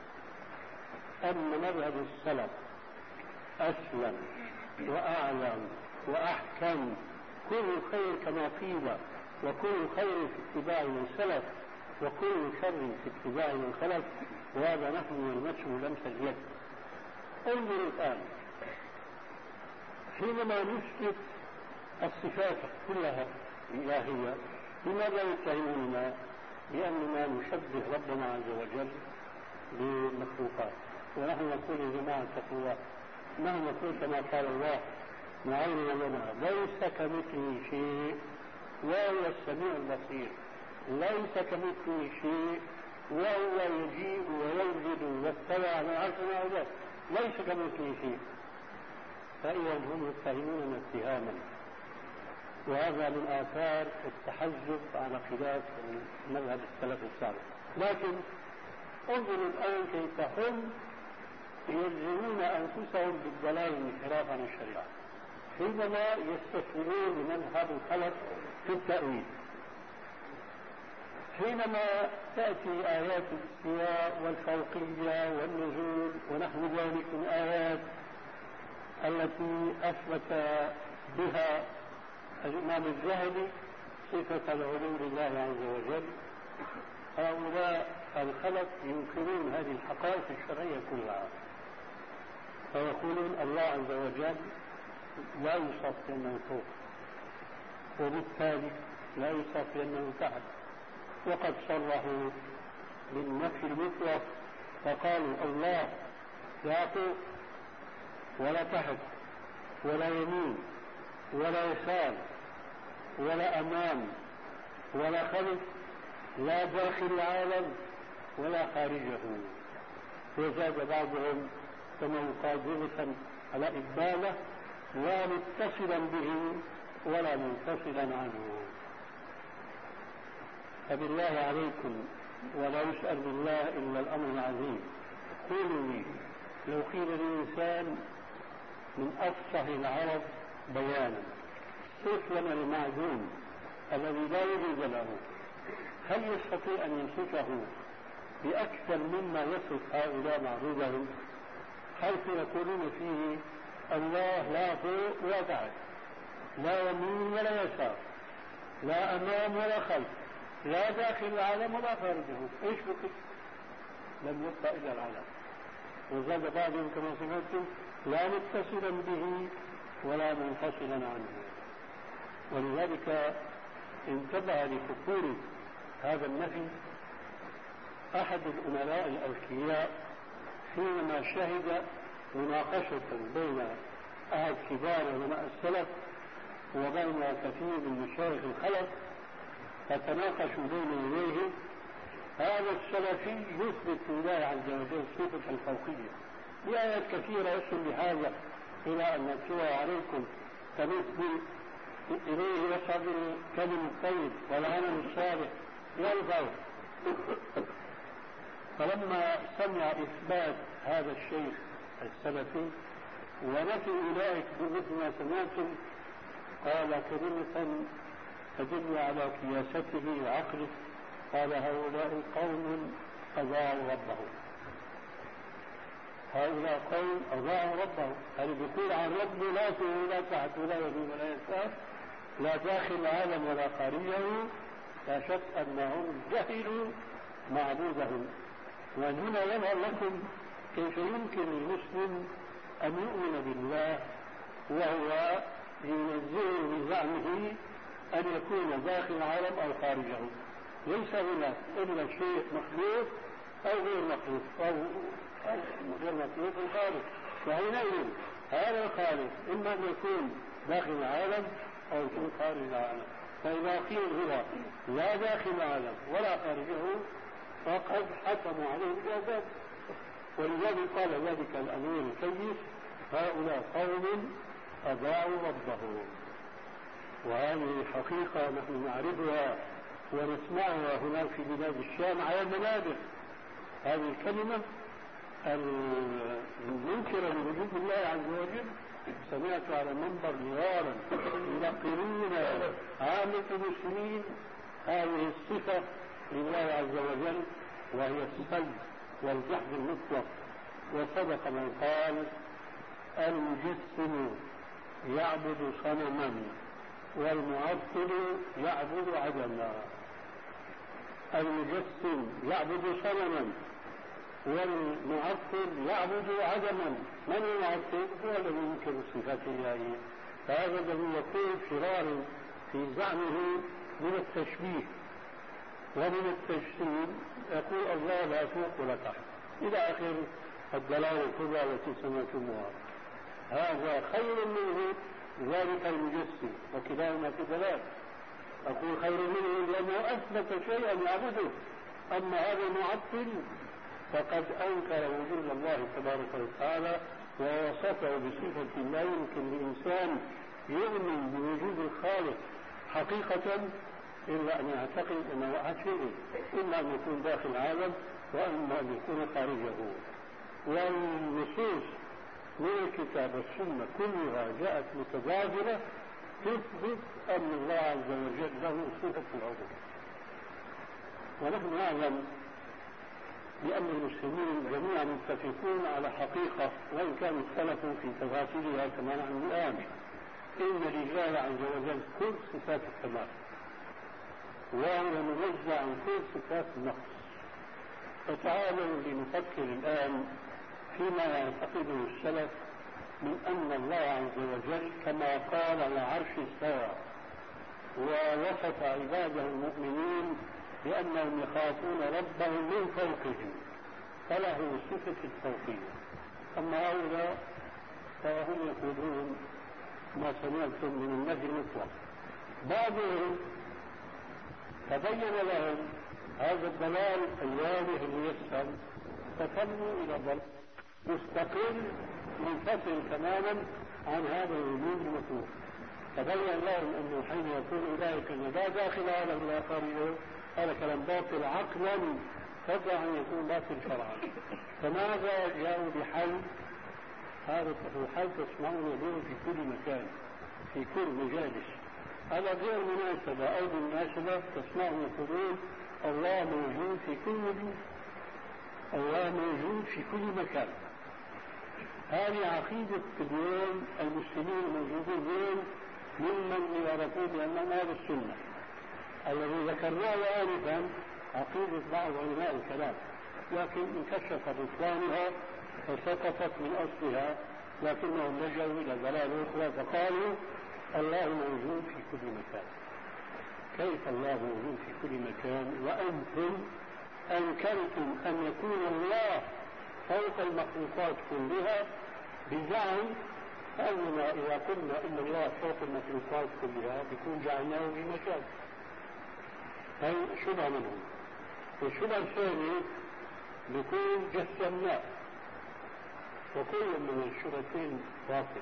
أن مذهب السلف أسلم وأعلم وأحكم، كل خير كما قيل، وكل خير في اتباع من سلف وكل شر في اتباع من خلف، وهذا نحن نلمسه لمس اليد. انظروا الآن حينما نثبت الصفات كلها الإلهية لماذا يتهموننا بأننا نشبه ربنا عز وجل بالمخلوقات؟ ونحن نقول يا جماعة اتقوا الله، نحن نقول كما قال الله معين لنا ليس كمثله شيء وهو السميع البصير، ليس كمثله شيء وهو يجيء ويوجد واستوى على العرش وعلا، ليس كمثله شيء. فإذا هم يتهموننا اتهاما، وهذا من آثار التحزب على خلاف مذهب السلف الصالح. لكن انظروا الآن كيف هم يلزمون أنفسهم بالضلال والانحراف عن الشريعة حينما يستسلمون لمذهب الخلف في التأويل. حينما تأتي آيات الاستواء والفوقية والنزول ونحو ذلك من آيات التي أثبت بها الإمام الذهبي صفة العلو لله عز وجل، هؤلاء الخلف ينكرون هذه الحقائق الشرعية كلها، فيقولون الله عز وجل لا يوصف بأنه فوق، وبالتالي لا يوصف بأنه تحت، وقد صرحوا بالنفي المطلق فقالوا الله لا فوق ولا تحت ولا يمين ولا يسار ولا أمام ولا خلف، لا داخل العالم ولا خارجه. وزاد بعضهم كما يقال جملة على إقباله لا متصلا به ولا منفصلا عنه. فبالله عليكم ولا يسأل بالله إلا الأمر العظيم. قولوا لي لو قيل للإنسان من أفصح العرب بيانا صف لنا المعدوم الذي لا وجود له، هل يستطيع أن يمسكه بأكثر مما يصف هؤلاء معبودهم؟ حيث يقولون فيه الله لا فوق ولا تحت، لا يمين ولا يسار، لا أمام ولا خلف، لا داخل العالم ولا خارجه. ايش بك؟ لم يبقى إلا العالم. وزاد بعضهم كما سمعتم لا متصلا به ولا منفصلا عنه. ولذلك انتبه لخطورة هذا النفي أحد الأمراء الأذكياء حينما شهد مناقشة بين أحد كبار علماء السلف وبين كثير من مشايخ الخلف، فتناقشوا بين يديه. هذا السلفي يثبت لله عز وجل صفة الفوقية بآيات كثيرة يصل بهذا إلى أن نتلوها عليكم كمثل إليه يصعد الكلم الطيب والعمل الصالح يرفعه. فلما سمع إثبات هذا الشيخ السلفي ونفي أولئك بمثل ما سمعتم، قال كلمة تدل على كياسته وعقله، قال هؤلاء قوم أضاعوا ربهم. هؤلاء قوم أضاعوا ربهم، هل بيقول عن ربه لا فوق ولا تحت ولا يمين ولا يسار، لا داخل العالم ولا خارجه، لا شك أنهم جهلوا معبودهم. ومن هنا يظهر لكم كيف يمكن للمسلم أن يؤمن بالله وهو ينزه بزعمه أن يكون داخل العالم أو خارجه. ليس هناك إلا شيء مخلوق أو غير مخلوق أو غير مخلوق الخالق، فحينئذ هذا الخالق إما أن يكون داخل العالم أو يكون خارج العالم. فإذا قيل هو لا داخل العالم ولا خارجه فقد حكموا عليه بالعذاب. ولذلك قال ذلك الأمير الكيس هؤلاء قوم أضاعوا ربهم. وهذه حقيقة نحن نعرفها ونسمعها هناك في بلاد الشام على المنابر. هذه الكلمة المنكرة لوجود الله عز وجل سمعت على المنبر مرارا ينقلون عامة المسلمين هذه الصفة لله عز وجل، وهي السلب والجحد المطلق. وصدق من قال المجسم يعبد صنما والمعطل يعبد عدما. المجسم يعبد صنما والمعطل يعبد عدما. من المعطل؟ هو الذي ينكر صفات الله، فهذا الذي يكون فرارا في زعمه من التشبيه ومن التجسيم، يقول الله لا فوق ولا تحت إلى آخر الدلالة الكبرى التي سمعتموها. هذا خير منه ذلك المجسم، وكلاهما في ضلال. أقول خير منه لأنه أثبت شيئا يعبده، أما هذا المعطل فقد أنكر وجود الله تبارك وتعالى ووصفه بصفة لا يمكن للإنسان يؤمن بوجود الخالق حقيقة إلا أن يعتقد أنه أحد شيء، إما أن يكون داخل العالم وإما أن يكون خارجه. والنصوص من الكتاب والسنة كلها جاءت متضافرة تثبت أن الله عز وجل له صفة العبودية. ونحن نعلم بأن المسلمين جميعا متفقون على حقيقة، وإن كانوا اختلفوا في تفاصيلها كما نحن الآن، إن لله عز وجل كل صفات الكمال، وهو منزه عن كل صفات النقص. فتعالوا لنفكر الآن فيما يعتقده السلف من أن الله عز وجل كما قال على عرش استوى، ووصف عباده المؤمنين بأنهم يخافون ربهم من فوقهم، فله صفة الفوقية. أما هؤلاء فهم يقولون ما سمعتم من النفي المطلق. بعضهم تبين لهم هذا الضلال الواضح الميسر، فتموا إلى ضلال مستقل منفصل تماما عن هذا الوجود المطلوب. تبين لهم أنه حين يقول أولئك أن لا داخل هذا ولا خارجه، هذا كلام باطل عقلا قبل أن يكون باطل شرعا. فماذا جاءوا بحل؟ هذا الحل تسمعون به في كل مكان في كل مجالس على غير مناسبة أو بالمناسبة تسمعون يقولون الله موجود في كل وجود، الله موجود في كل مكان. هذه عقيدة اليوم المسلمين الموجودين اليوم ممن يعرفون بأنهم أهل السنة. الذي ذكرناه آنفا عقيدة بعض علماء الكلام، لكن انكشف بطلانها وسقطت من أصلها، لكنهم لجأوا إلى ضلال أخرى فقالوا الله موجود في كل مكان. كيف الله موجود في كل مكان وأنتم أنكرتم أن يكون الله فوق المخلوقات كلها بزعم أننا إذا قلنا إن الله فوق المخلوقات كلها بيكون جعلناه في مكان. هي شبهة منهم. والشبهة الثانية بيكون جسمناه، وكل من الشبهتين باطل.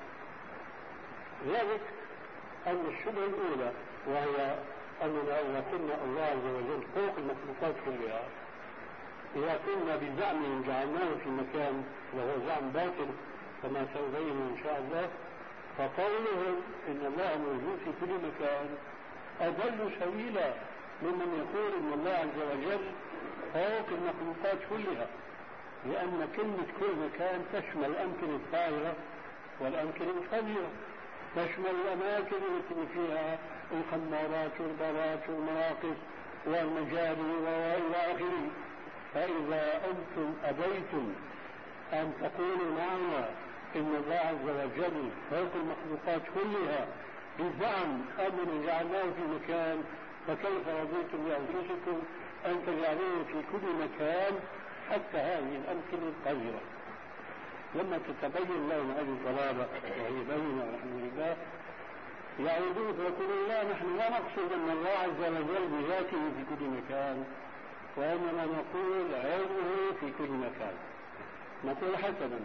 ذلك أن الشبهة الأولى وهي أننا إذا قلنا الله عز وجل فوق المخلوقات كلها، إذا كنا بزعم جعلناه في مكان وهو زعم باطل كما سأبين إن شاء الله، فقولهم إن الله موجود في كل مكان أدل سبيلا ممن يقول إن الله عز وجل فوق المخلوقات كلها، لأن كلمة كل مكان تشمل الأمكنة الطاهرة والأمكنة الخبيرة، تشمل الأماكن التي فيها الخمارات والبارات والمراقص والمجاري وإلى آخره. فإذا أنتم أبيتم أن تقولوا معنا إن الله عز وجل فوق المخلوقات كلها بزعم أننا جعلناه في مكان، فكيف رضيتم لأنفسكم أن تجعلوه في كل مكان حتى هذه الأمكنة القذرة؟ لما تتبين لهم هذه الضلالة وهي بينة والحمد لله يعودون فيقولون لا، نحن لا نقصد أن الله عز وجل بذاته في كل مكان، وإنما نقول علمه في كل مكان. نقول حسنا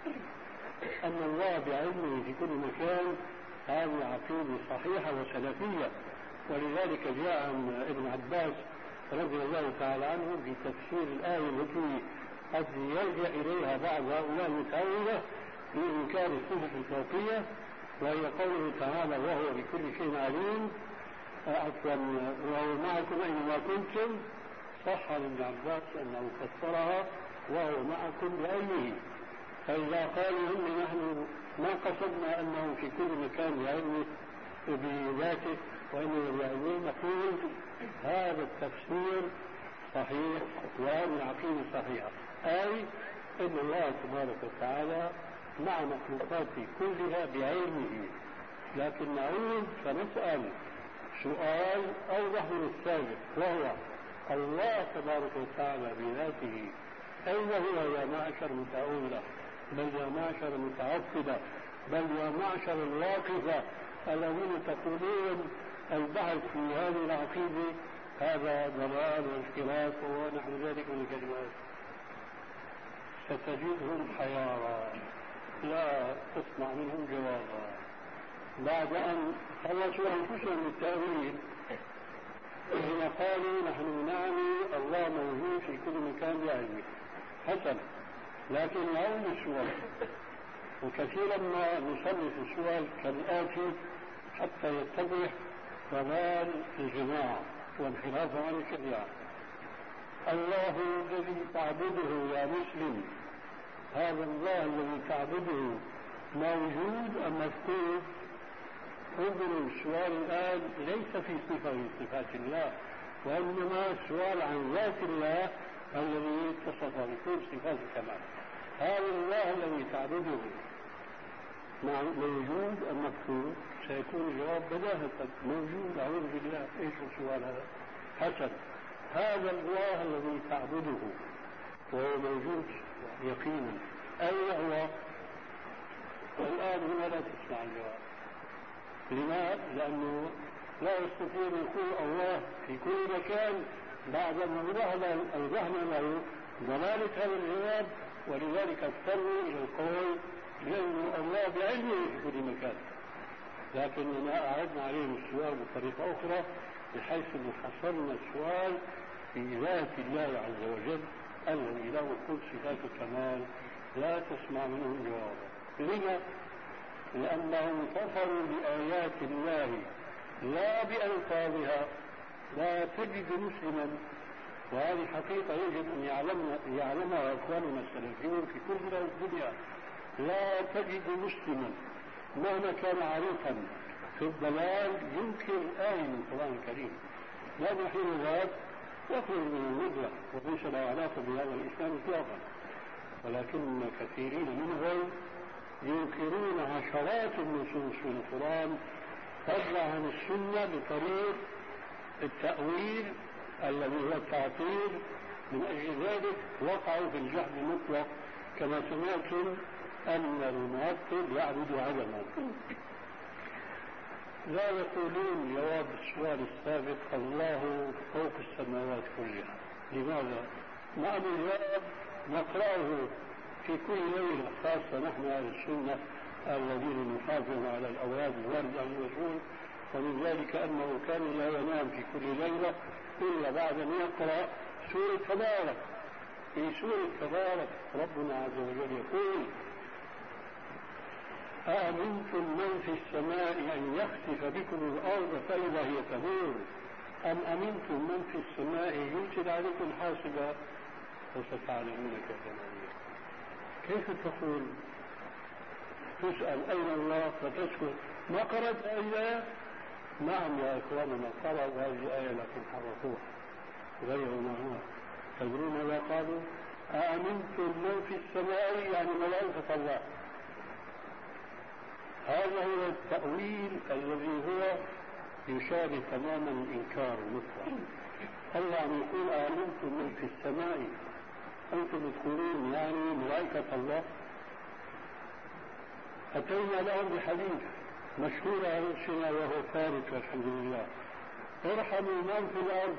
أن الله بعلمه في كل مكان هذه عقيدة صحيحة وسلفية، ولذلك جاء عن ابن عباس رضي الله تعالى عنه في تفسير الآية التي قد يلجأ إليها بعض هؤلاء المتأولة في إنكار الصفة الفوقية، وهي قوله تعالى وهو بكل شيء عليم، عفوا وهو معكم أينما كنتم. صح عن ابن عباس أنه فسرها وهو معكم بعلمه. فإذا قالوا إن نحن ما قصدنا أنه في كل مكان بعلمه بذاته وإنه بعلمه، نقول هذا التفسير صحيح وهذه العقيدة صحيحة، أي أن الله تبارك وتعالى مع مخلوقاته كلها بعلمه. لكن نعود فنسأل سؤال أوضح من السابق، وهو الله تبارك وتعالى بذاته أين هو يا معشر المتأولة، بل يا معشر المتعصبة، بل يا معشر الواقفة الذين تقولون البحث في هذه العقيدة هذا ضلال واختلاف ونحو ذلك من الكلمات؟ ستجدهم حيارى لا تسمع منهم جوابا بعد أن خلصوا أنفسهم بالتأويل. حين قالوا نحن نعني الله موجود في كل مكان بعلمه حسنا، لكن يعود السؤال، وكثيرا ما نصنف السؤال كالآتي حتى يتضح ضلال الجماعة وانحراف عن الشريعة. الله الذي تعبده يا مسلم، هذا الله الذي تعبده موجود أم مفقود؟ انظروا السؤال الآن ليس في صفة من صفات الله، وإنما السؤال عن ذات الله الذي اتصف بكل صفات الكمال. هذا الله الذي تعبده موجود أم مفقود؟ سيكون الجواب بداهة موجود. أعوذ بالله، إيش السؤال هذا؟ حسن، هذا الله الذي تعبده وهو موجود يقينا أين هو؟ والآن هنا لا تسمع الجواب. لماذا؟ لأنه لا يستطيع أن يقول الله في كل مكان بعد أن أوضحنا له ضلالة هذا الجواب، ولذلك اضطروا إلى القول بأن الله بعلمه في كل مكان. لكننا أعدنا عليهم السؤال بطريقة أخرى بحيث أن حصرنا السؤال في ذات الله عز وجل الذي له كل صفات الكمال لا تسمع منه جوابا. لما؟ لأنهم كفروا بآيات الله لا بألفاظها. لا تجد مسلما، وهذه حقيقة يجب أن يعلمها أخواننا السلفيون في كل بلاد الدنيا، لا تجد مسلما مهما كان عريقا في الضلال ينكر آية من القرآن الكريم، لأن حين ذاك يخرج من الملة وليس له علاقة بهذا الإسلام إطلاقا. ولكن كثيرين منهم ينكرون عشرات النصوص في القرآن فضلا عن السنة بطريق التأويل الذي هو التعطيل. من أجل ذلك وقعوا في الجحد المطلق، كما سمعتم أن المعطل يعبد عدما. لا يقولون جواب السؤال السابق الله فوق السماوات كلها. لماذا؟ مع الجواب نقرأه في كل ليلة، خاصة نحن أهل السنة الذين نحافظ على الأوراد الواردة عن الرسول، ومن ذلك أنه كان لا ينام في كل ليلة إلا بعد أن يقرأ سورة تبارك. في سورة تبارك ربنا عز وجل يقول أأمنتم من في السماء أن يخسف بكم الأرض فإذا هي تمور أم أمنتم من في السماء يرسل عليكم حاصبا فستعلمون كيف نذير. كيف تقول تسأل أين الله فتسكت؟ ما قرأت آية؟ نعم يا إخواننا قرأوا هذه الآية لكن حرفوها غيروا معناها. تدرون ماذا قالوا؟ أأمنتم من في السماء يعني ملائكة الله. هذا هو التأويل الذي هو يشابه تماما الإنكار المطلق. الله عم يقول آمنتم من في السماء، أنتم تقولون يعني ملائكة الله. أتينا لهم بحديث مشهور على رأسنا وهو ثابت والحمد لله، ارحموا من في الأرض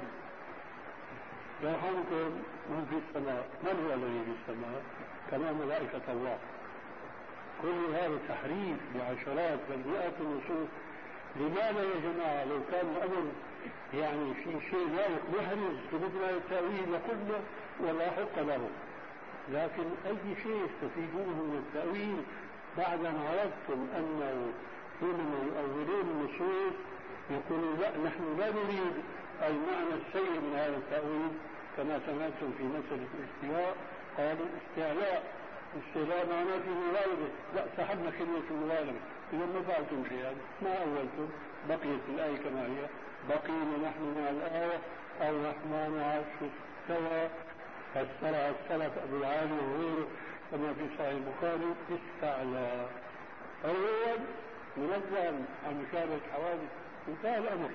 يرحمكم من في السماء. من هو الذي في السماء؟ كما ملائكة الله. كل هذا تحريف بعشرات بل مئات النصوص. لماذا يا جماعة لو كان الأمر يعني في شيء ذلك محرز بدنا التأويل لقلنا ولا حق له، لكن أي شيء تستفيدونه من التأويل بعد أن عرفتم أنه حينما يؤولون النصوص يقولون لا نحن لا نريد المعنى السيء من هذا التأويل. كما سمعتم في مسألة الاستواء قالوا استعلاء، استعلاء معناه في مغالبة، لا سحبنا كلمة المغالبة. إذا ما فعلتم شيئا ما أولتم، بقيت الآية كما هي، بقينا نحن مع الآية أو نحن ما نعرف سواء. فسرها السلف أبو العالي وغيره كما في صحيح البخاري استعلاء، أولا منظم عن مشابهة حوادث، انتهى الأمر.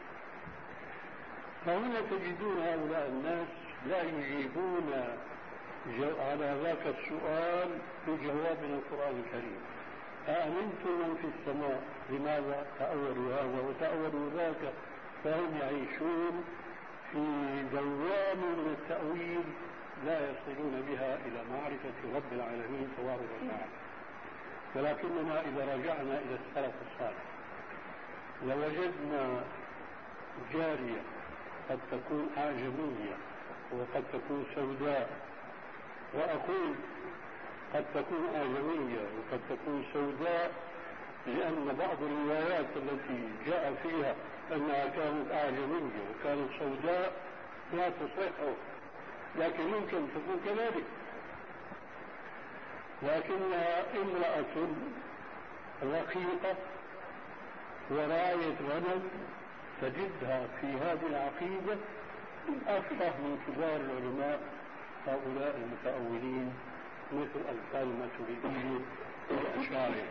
فهنا تجدون هؤلاء الناس لا يجيبون على ذاك السؤال بجواب من القرآن الكريم. أأمنتم من في السماء؟ لماذا تأولوا هذا وتأولوا ذاك؟ فهم يعيشون في دوام من التأويل لا يصلون بها إلى معرفة رب العالمين تبارك وتعالى. ولكننا إذا رجعنا إلى السلف الصالح لوجدنا جارية قد تكون أعجمية وقد تكون سوداء، وأقول قد تكون أعجمية وقد تكون سوداء لأن بعض الروايات التي جاء فيها أنها كانت أعجمية وكانت سوداء لا تصح، لكن يمكن تكون كذلك. لكنها امرأة رقيقة وراية غنم تجدها في هذه العقيدة أفقه من كبار العلماء هؤلاء المتأولين مثل أمثال الماتريدية والأشاعرة.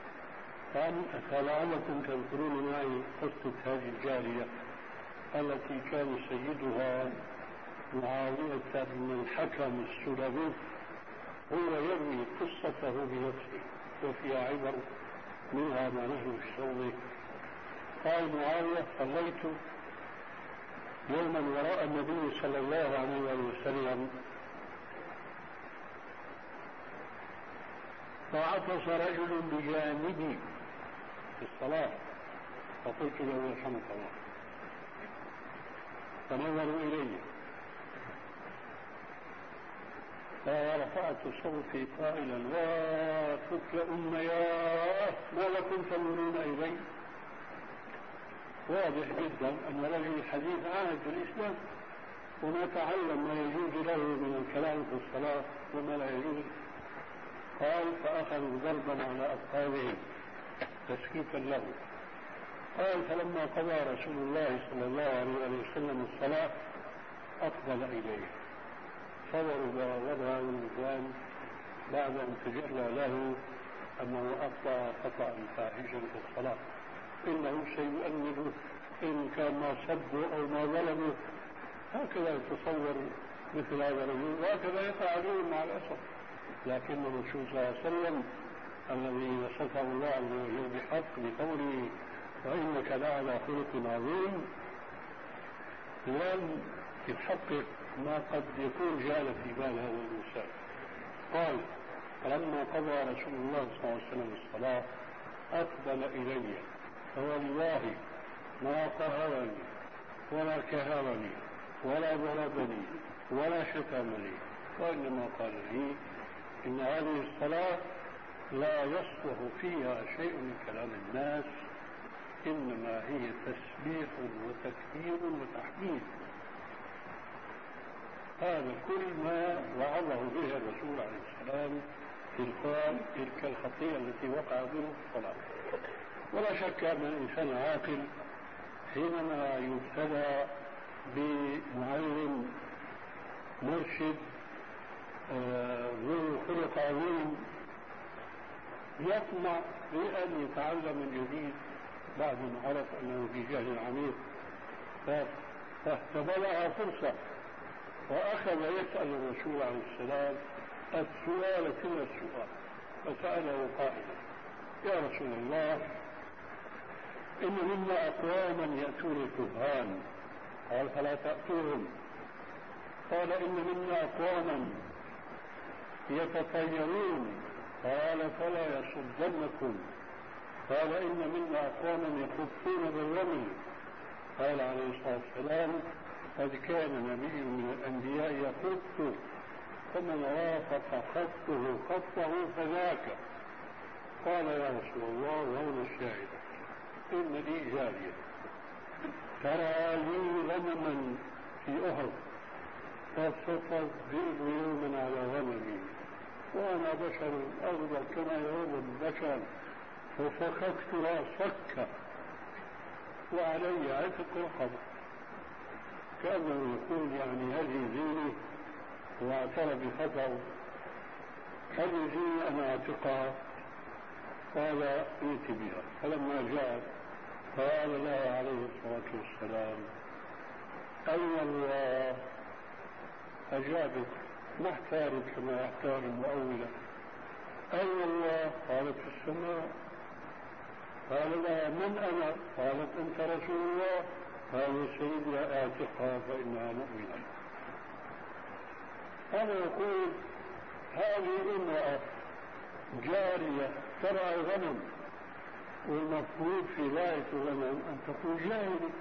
فلعلكم تذكرون معي قصة هذه الجارية التي كان سيدها معاوية بن الحكم السلمي هو يروي قصته بنفسه وفيها عبر منها ما نحن نستوعبه. قال معاوية صليت يوما وراء النبي صلى الله عليه وسلم فعطس رجل بجانبي في الصلاة فقلت له يرحمك الله. فنظروا إلي فرفعت صوتي قائلا: لا فك أمياه، ما لكم تنظرون إلي؟ واضح جدا أن رجل الحديث عهد بالإسلام وما تعلم ما يجوز له من الكلام في الصلاة وما لا يجوز. قال: فأخذوا ضربا على أفخاذهم تسكيتا له. قال: فلما قضى رسول الله صلى الله عليه وسلم الصلاة أقبل إليه فضرب وضعه الإنسان بعد أن تجلى له أنه أخطأ خطأ فاحشا في الصلاة، إنه سيؤنبه إن كان ما صبه أو ما ظلمه. هكذا يتصور مثل هذا الرجل وهكذا يقع عليهم مع الأسف. لكن الرسول صلى الله عليه وسلم الذي وصفه الله عز وجل بحق بقوله: وإنك لعلى خلق عظيم، لم يحقق ما قد يكون جال في بال هذا الإنسان. قال: فلما قضى رسول الله صلى الله عليه وسلم الصلاة أقبل إلي فوالله ما قهرني ولا كهرني ولا ضربني ولا شتمني، وإنما قال لي: إن هذه الصلاة لا يصلح فيها شيء من كلام الناس، إنما هي تسبيح وتكبير وتحميد. هذا كل ما وعظه به الرسول عليه السلام تلقاء تلك الخطيئة التي وقع به في الصلاة. ولا شك أن الإنسان عاقل حينما يبتلى بمعلم مرشد ذو خلق عظيم يطمع بأن يتعلم من جديد بعد ما عرف أنه في جهل عميق، فاحتملها فرصة وأخذ يسأل الرسول عليه السلام السؤال كل السؤال. فسأله قائلا: يا رسول الله، إن منا أقواما يأتون الكهان. قال: فلا تأتوهم. قال: إن منا أقواما يتطيرون. قال: فلا يصدنكم. قال: إن منا أقواما يخفون بالرمل. قال عليه الصلاة والسلام: قد كان نبي من الأنبياء يخط، فمن وافق خطه خطه فذاك. قال: يا رسول الله، وهنا الشاهد: إن لي جارية ترى لي غنما في أحد فسقط الذئب يوما على غنمي، وأنا بشر أغضب كما يغضب البشر، ففككت رأسك وعلي عتق رقبة. كأنه يقول يعني هذه ديني، واعترف بخطأه، هذه ديني أنا أعتقها. قال: ائت بها. فلما جاءت قال لها عليه الصلاة والسلام: أين الله؟ أجابت ما احتارت كما يحتار المؤولة: أين الله؟ قالت: في السماء. قال لها: من أنا؟ قالت: أنت رسول الله. قال: سيدي اعتقها فإنها مؤمنة. أنا يقول: هذه امرأة جارية ترعى غنم، والمفروض في رعاية الغنم أن تكون جاهلة،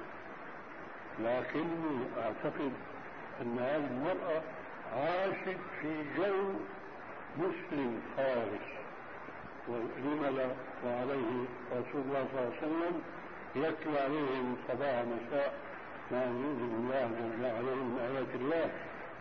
لكني أعتقد أن هذه المرأة عاشت في جو مسلم خالص، ولم لا؟ وعليه رسول الله صلى الله عليه وسلم يتلو عليهم صباح مساء ما ينزل الله جل عليهم من آيات الله.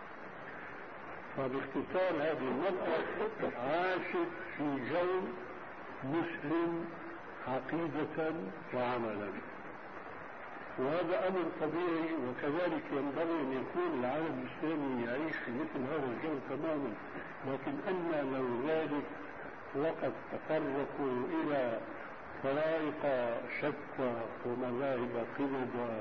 فباختصار هذه المرأة عاشت في جو مسلم عقيدة وعملا، وهذا أمر طبيعي، وكذلك ينبغي أن يكون العالم الإسلامي يعيش في مثل هذا الجو تماما. لكن أن لو ذلك وقد تفرقوا إلى طرائق شتى ومذاهب قردة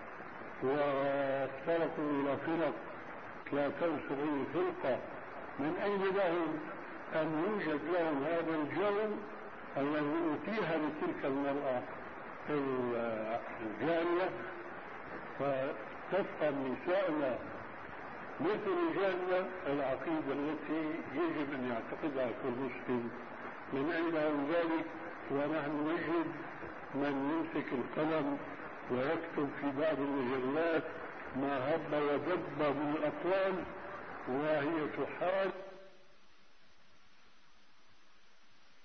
وافترقوا إلى فرق 73 فرقة، من أين لهم أن يوجد لهم هذا الجو الذي أتيح لتلك المرأة الجارية؟ فتبقى نساءنا مثل رجالنا العقيدة التي يجب أن يعتقدها كل مسلم. من أين لهم ذلك؟ ونحن نجد من يمسك القلم ويكتب في بعض المجلات ما هب ودب من الأقوال وهي تحال